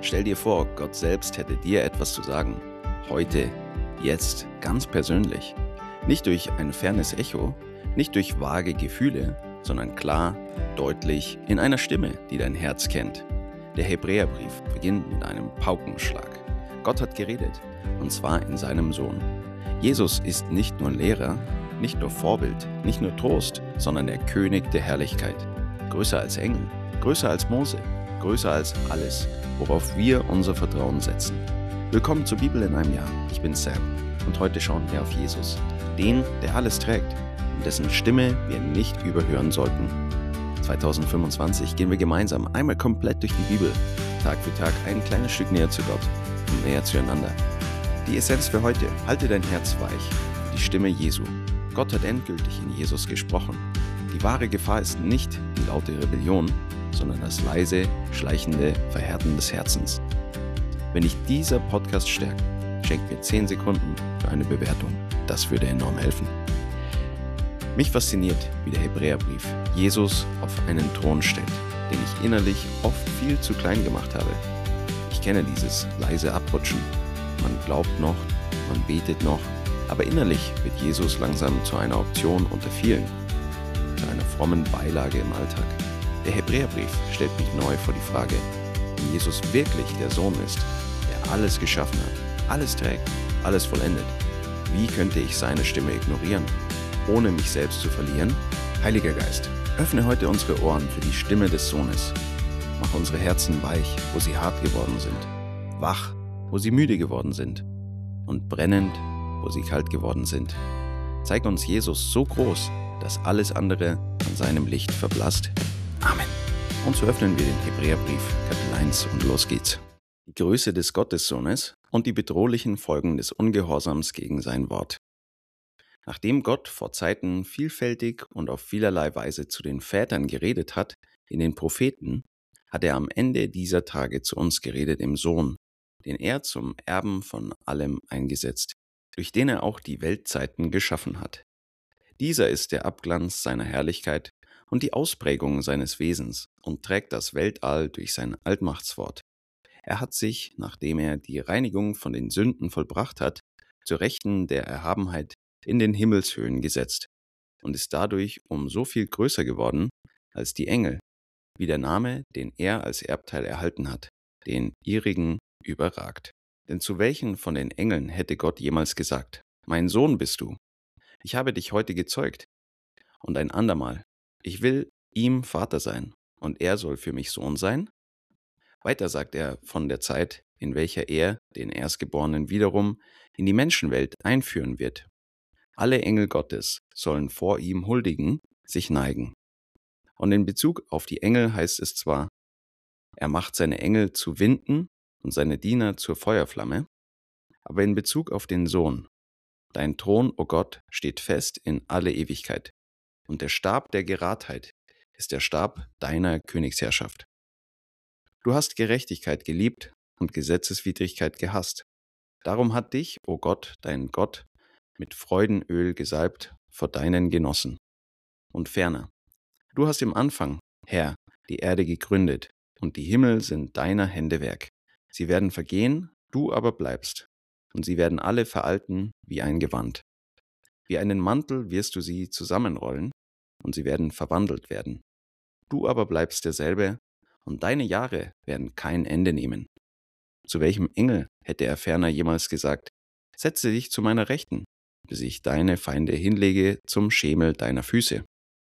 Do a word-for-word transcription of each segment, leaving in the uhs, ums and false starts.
Stell dir vor, Gott selbst hätte dir etwas zu sagen. Heute, jetzt, ganz persönlich. Nicht durch ein fernes Echo, nicht durch vage Gefühle, sondern klar, deutlich, in einer Stimme, die dein Herz kennt. Der Hebräerbrief beginnt mit einem Paukenschlag. Gott hat geredet, und zwar in seinem Sohn. Jesus ist nicht nur Lehrer, nicht nur Vorbild, nicht nur Trost, sondern der König der Herrlichkeit. Größer als Engel, größer als Mose, größer als alles, worauf wir unser Vertrauen setzen. Willkommen zur Bibel in einem Jahr. Ich bin Sam und heute schauen wir auf Jesus, den, der alles trägt und dessen Stimme wir nicht überhören sollten. zwanzig fünfundzwanzig gehen wir gemeinsam einmal komplett durch die Bibel, Tag für Tag ein kleines Stück näher zu Gott und näher zueinander. Die Essenz für heute: Halte dein Herz weich für die Stimme Jesu. Gott hat endgültig in Jesus gesprochen. Die wahre Gefahr ist nicht die laute Rebellion, sondern das leise, schleichende Verhärten des Herzens. Wenn dich dieser Podcast stärkt, schenk mir zehn Sekunden für eine Bewertung. Das würde enorm helfen. Mich fasziniert, wie der Hebräerbrief Jesus auf einen Thron stellt, den ich innerlich oft viel zu klein gemacht habe. Ich kenne dieses leise Abrutschen. Man glaubt noch, man betet noch, aber innerlich wird Jesus langsam zu einer Option unter vielen, zu einer frommen Beilage im Alltag. Der Hebräerbrief stellt mich neu vor die Frage, wenn Jesus wirklich der Sohn ist, der alles geschaffen hat, alles trägt, alles vollendet, wie könnte ich seine Stimme ignorieren, ohne mich selbst zu verlieren? Heiliger Geist, öffne heute unsere Ohren für die Stimme des Sohnes. Mach unsere Herzen weich, wo sie hart geworden sind, wach, wo sie müde geworden sind und brennend, wo sie kalt geworden sind. Zeig uns Jesus so groß, dass alles andere an seinem Licht verblasst. Amen. Und so öffnen wir den Hebräerbrief, Kapitel eins, und los geht's. Die Größe des Gottessohnes und die bedrohlichen Folgen des Ungehorsams gegen sein Wort. Nachdem Gott vor Zeiten vielfältig und auf vielerlei Weise zu den Vätern geredet hat, in den Propheten, hat er am Ende dieser Tage zu uns geredet im Sohn, den er zum Erben von allem eingesetzt, durch den er auch die Weltzeiten geschaffen hat. Dieser ist der Abglanz seiner Herrlichkeit und die Ausprägung seines Wesens und trägt das Weltall durch sein Allmachtswort. Er hat sich, nachdem er die Reinigung von den Sünden vollbracht hat, zur Rechten der Erhabenheit in den Himmelshöhen gesetzt und ist dadurch um so viel größer geworden als die Engel, wie der Name, den er als Erbteil erhalten hat, den ihrigen überragt. Denn zu welchen von den Engeln hätte Gott jemals gesagt: Mein Sohn bist du, ich habe dich heute gezeugt? Und ein andermal: Ich will ihm Vater sein, und er soll für mich Sohn sein? Weiter sagt er von der Zeit, in welcher er den Erstgeborenen wiederum in die Menschenwelt einführen wird. Alle Engel Gottes sollen vor ihm huldigen, sich neigen. Und in Bezug auf die Engel heißt es zwar: Er macht seine Engel zu Winden und seine Diener zur Feuerflamme, aber in Bezug auf den Sohn: Dein Thron, o Gott, steht fest in alle Ewigkeit, und der Stab der Geradheit ist der Stab deiner Königsherrschaft. Du hast Gerechtigkeit geliebt und Gesetzeswidrigkeit gehasst. Darum hat dich, o Gott, dein Gott, mit Freudenöl gesalbt vor deinen Genossen. Und ferner: Du hast im Anfang, Herr, die Erde gegründet, und die Himmel sind deiner Hände Werk. Sie werden vergehen, du aber bleibst, und sie werden alle veralten wie ein Gewand. Wie einen Mantel wirst du sie zusammenrollen, und sie werden verwandelt werden. Du aber bleibst derselbe, und deine Jahre werden kein Ende nehmen. Zu welchem Engel hätte er ferner jemals gesagt: Setze dich zu meiner Rechten, bis ich deine Feinde hinlege zum Schemel deiner Füße?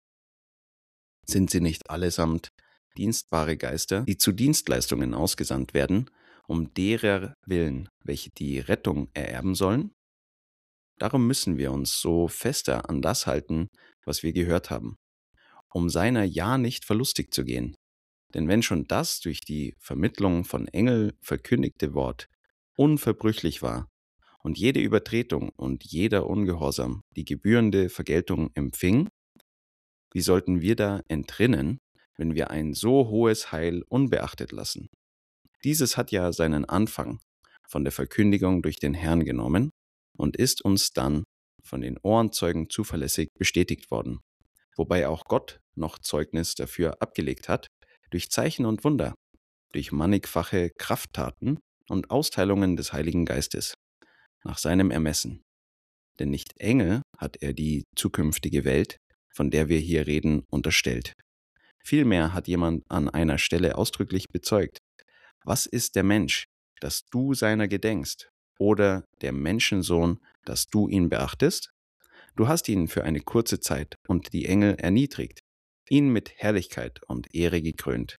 Sind sie nicht allesamt dienstbare Geister, die zu Dienstleistungen ausgesandt werden, um derer willen, welche die Rettung ererben sollen? Darum müssen wir uns so fester an das halten, was wir gehört haben, um seiner ja nicht verlustig zu gehen. Denn wenn schon das durch die Vermittlung von Engel verkündigte Wort unverbrüchlich war und jede Übertretung und jeder Ungehorsam die gebührende Vergeltung empfing, wie sollten wir da entrinnen, wenn wir ein so hohes Heil unbeachtet lassen? Dieses hat ja seinen Anfang von der Verkündigung durch den Herrn genommen und ist uns dann von den Ohrenzeugen zuverlässig bestätigt worden, wobei auch Gott noch Zeugnis dafür abgelegt hat, durch Zeichen und Wunder, durch mannigfache Krafttaten und Austeilungen des Heiligen Geistes, nach seinem Ermessen. Denn nicht Engel hat er die zukünftige Welt, von der wir hier reden, unterstellt. Vielmehr hat jemand an einer Stelle ausdrücklich bezeugt: Was ist der Mensch, dass du seiner gedenkst, oder der Menschensohn, dass du ihn beachtest? Du hast ihn für eine kurze Zeit unter die Engel erniedrigt, ihn mit Herrlichkeit und Ehre gekrönt.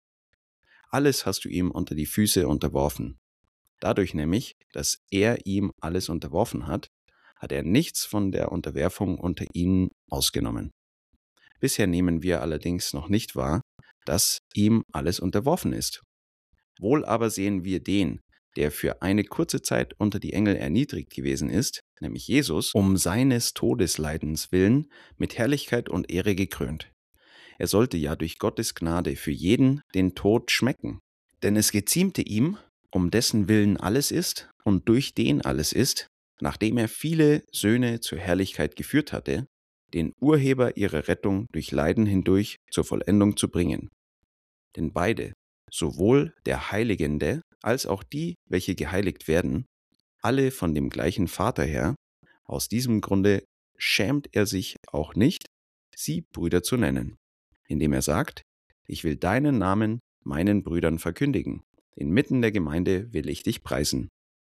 Alles hast du ihm unter die Füße unterworfen. Dadurch nämlich, dass er ihm alles unterworfen hat, hat er nichts von der Unterwerfung unter ihnen ausgenommen. Bisher nehmen wir allerdings noch nicht wahr, dass ihm alles unterworfen ist. Wohl aber sehen wir den, der für eine kurze Zeit unter die Engel erniedrigt gewesen ist, nämlich Jesus, um seines Todesleidens willen mit Herrlichkeit und Ehre gekrönt. Er sollte ja durch Gottes Gnade für jeden den Tod schmecken. Denn es geziemte ihm, um dessen Willen alles ist und durch den alles ist, nachdem er viele Söhne zur Herrlichkeit geführt hatte, den Urheber ihrer Rettung durch Leiden hindurch zur Vollendung zu bringen. Denn beide, sowohl der Heiligende als auch die, welche geheiligt werden, alle von dem gleichen Vater her, aus diesem Grunde schämt er sich auch nicht, sie Brüder zu nennen, indem er sagt: Ich will deinen Namen meinen Brüdern verkündigen, inmitten der Gemeinde will ich dich preisen.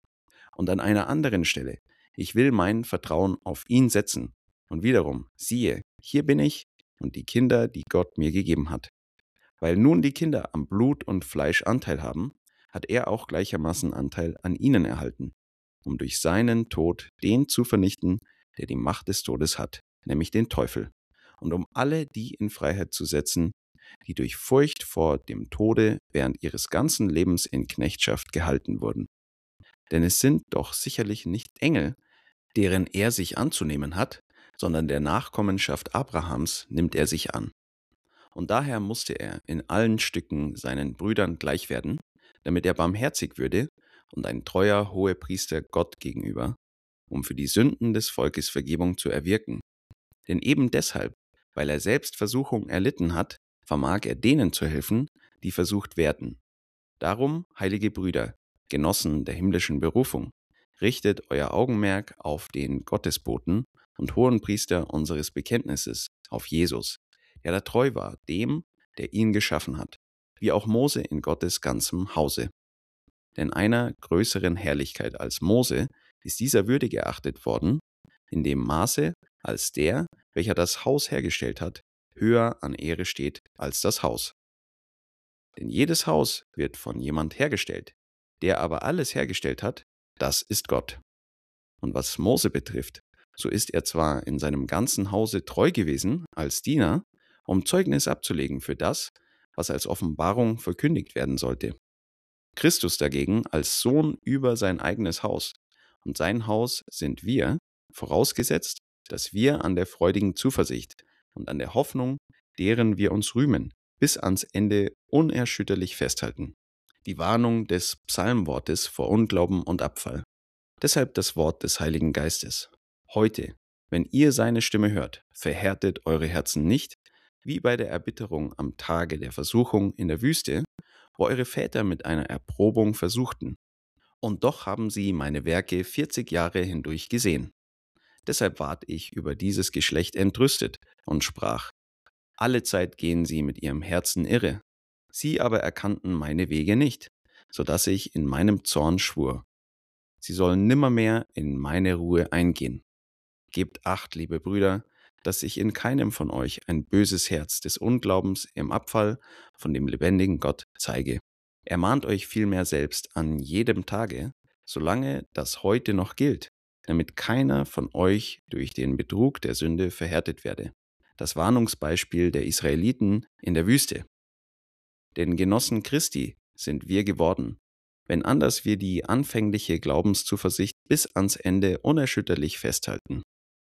Und an einer anderen Stelle: Ich will mein Vertrauen auf ihn setzen. Und wiederum: Siehe, hier bin ich und die Kinder, die Gott mir gegeben hat. Weil nun die Kinder am Blut und Fleisch Anteil haben, hat er auch gleichermaßen Anteil an ihnen erhalten, um durch seinen Tod den zu vernichten, der die Macht des Todes hat, nämlich den Teufel, und um alle die in Freiheit zu setzen, die durch Furcht vor dem Tode während ihres ganzen Lebens in Knechtschaft gehalten wurden. Denn es sind doch sicherlich nicht Engel, deren er sich anzunehmen hat, sondern der Nachkommenschaft Abrahams nimmt er sich an. Und daher musste er in allen Stücken seinen Brüdern gleich werden, damit er barmherzig würde und ein treuer Hohepriester Gott gegenüber, um für die Sünden des Volkes Vergebung zu erwirken. Denn eben deshalb, weil er selbst Versuchung erlitten hat, vermag er denen zu helfen, die versucht werden. Darum, heilige Brüder, Genossen der himmlischen Berufung, richtet euer Augenmerk auf den Gottesboten und Hohenpriester unseres Bekenntnisses, auf Jesus, der da treu war, dem, der ihn geschaffen hat, wie auch Mose in Gottes ganzem Hause. Denn einer größeren Herrlichkeit als Mose ist dieser würdig geachtet worden, in dem Maße, als der, welcher das Haus hergestellt hat, höher an Ehre steht als das Haus. Denn jedes Haus wird von jemand hergestellt, der aber alles hergestellt hat, das ist Gott. Und was Mose betrifft, so ist er zwar in seinem ganzen Hause treu gewesen als Diener, um Zeugnis abzulegen für das, was als Offenbarung verkündigt werden sollte. Christus dagegen als Sohn über sein eigenes Haus, und sein Haus sind wir, vorausgesetzt, dass wir an der freudigen Zuversicht und an der Hoffnung, deren wir uns rühmen, bis ans Ende unerschütterlich festhalten. Die Warnung des Psalmwortes vor Unglauben und Abfall. Deshalb das Wort des Heiligen Geistes. Heute, wenn ihr seine Stimme hört, verhärtet eure Herzen nicht, wie bei der Erbitterung am Tage der Versuchung in der Wüste, wo eure Väter mit einer Erprobung versuchten. Und doch haben sie meine Werke vierzig Jahre hindurch gesehen. Deshalb ward ich über dieses Geschlecht entrüstet und sprach: Allezeit gehen sie mit ihrem Herzen irre. Sie aber erkannten meine Wege nicht, so dass ich in meinem Zorn schwur: Sie sollen nimmermehr in meine Ruhe eingehen. Gebt Acht, liebe Brüder, dass sich in keinem von euch ein böses Herz des Unglaubens im Abfall von dem lebendigen Gott zeige. Ermahnt euch vielmehr selbst an jedem Tage, solange das heute noch gilt, damit keiner von euch durch den Betrug der Sünde verhärtet werde. Das Warnungsbeispiel der Israeliten in der Wüste. Denn Genossen Christi sind wir geworden, wenn anders wir die anfängliche Glaubenszuversicht bis ans Ende unerschütterlich festhalten.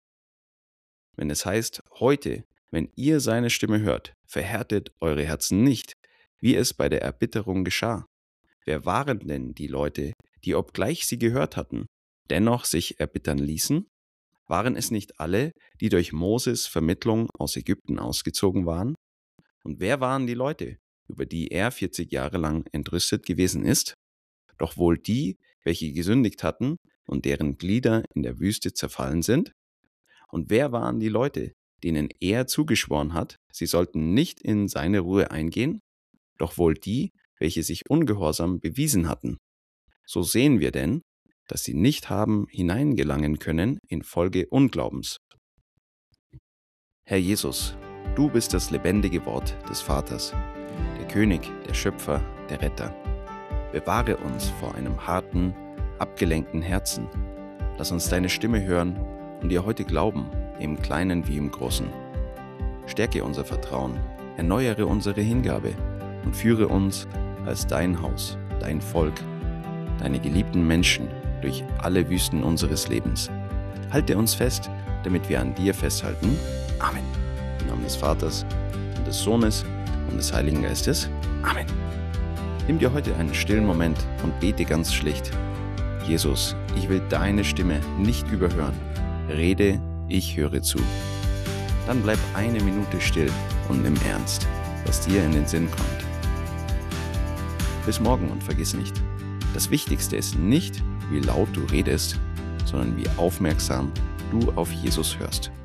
Wenn es heißt, heute, wenn ihr seine Stimme hört, verhärtet eure Herzen nicht, wie es bei der Erbitterung geschah. Wer waren denn die Leute, die, obgleich sie gehört hatten, dennoch sich erbittern ließen? Waren es nicht alle, die durch Moses Vermittlung aus Ägypten ausgezogen waren? Und wer waren die Leute, über die er vierzig Jahre lang entrüstet gewesen ist? Doch wohl die, welche gesündigt hatten und deren Glieder in der Wüste zerfallen sind? Und wer waren die Leute, denen er zugeschworen hat, sie sollten nicht in seine Ruhe eingehen? Doch wohl die, welche sich ungehorsam bewiesen hatten. So sehen wir denn, dass sie nicht haben hineingelangen können infolge Unglaubens. Herr Jesus, du bist das lebendige Wort des Vaters, der König, der Schöpfer, der Retter. Bewahre uns vor einem harten, abgelenkten Herzen. Lass uns deine Stimme hören und dir heute glauben, im Kleinen wie im Großen. Stärke unser Vertrauen, erneuere unsere Hingabe und führe uns als dein Haus, dein Volk, deine geliebten Menschen durch alle Wüsten unseres Lebens. Halte uns fest, damit wir an dir festhalten. Amen. Im Namen des Vaters und des Sohnes und des Heiligen Geistes. Amen. Nimm dir heute einen stillen Moment und bete ganz schlicht. Jesus, ich will deine Stimme nicht überhören. Rede, ich höre zu. Dann bleib eine Minute still und nimm ernst, was dir in den Sinn kommt. Bis morgen und vergiss nicht, das Wichtigste ist nicht, wie laut du redest, sondern wie aufmerksam du auf Jesus hörst.